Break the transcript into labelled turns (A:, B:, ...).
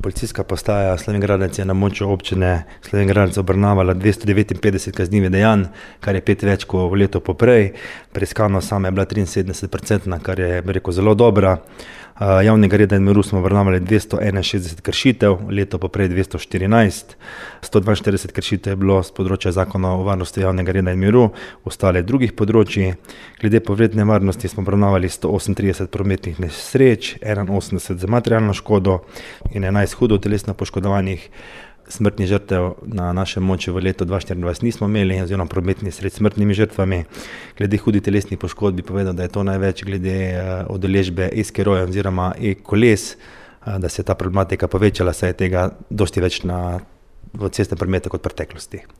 A: Policijska postaja Slovenj Gradec je na območju občine Slovenj Gradec obravnavala 259 kaznivih dejanj, kar je 5 več kot v letu poprej. Preiskanost sama je bila 73%, kar je, bi rekel, zelo dobra. Javnega reda in miru smo obravnavali 261 kršitev, leto poprej 214. 142 kršitev je bilo z področja Zakona o varnosti javnega reda in miru, ostale drugih področji. Glede povredne varnosti smo obravnavali 138 prometnih nesreč, 81 za materialno škodo in 11 hudo telesno poškodovanih. Smrtnih žrtev na našem območju v letu 2024 nismo imeli, oziroma prometnih nesreč s smrtnimi žrtvami. Glede hudih telesnih poškodb bi povedal, da je to največ glede udeležbe e-skirojev oziroma e-koles, da se je ta problematika povečala, saj je tega dosti več v cestnem prometu kot v preteklosti.